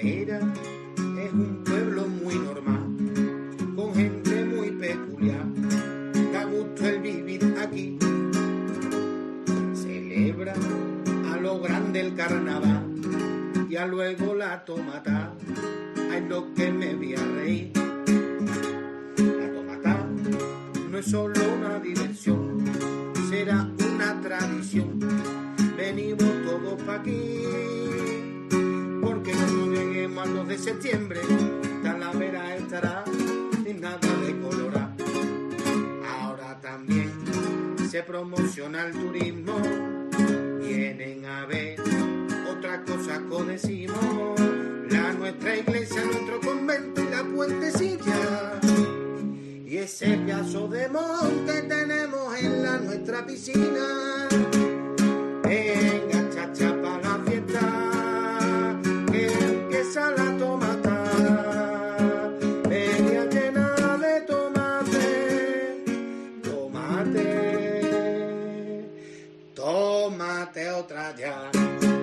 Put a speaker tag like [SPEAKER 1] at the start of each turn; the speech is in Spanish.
[SPEAKER 1] Valera es un pueblo muy normal, con gente muy peculiar. Da gusto el vivir aquí. Celebra a lo grande el carnaval y a luego la tomata. Ay, lo que me voy a reír. La tomata no es solo una diversión, será una tradición. Venimos todos pa' aquí, porque cuando lleguemos al 2 de septiembre, Talavera estará sin nada de colorar. Ahora también se promociona el turismo, vienen a ver otra cosa que decimos, la nuestra iglesia, nuestro convento y la puentecilla, y ese pedazo de monte tenemos en la nuestra piscina. Venga, chacha, pa' la fiesta, que empieza la tomata, media llena de tomate, tomate, tómate otra ya.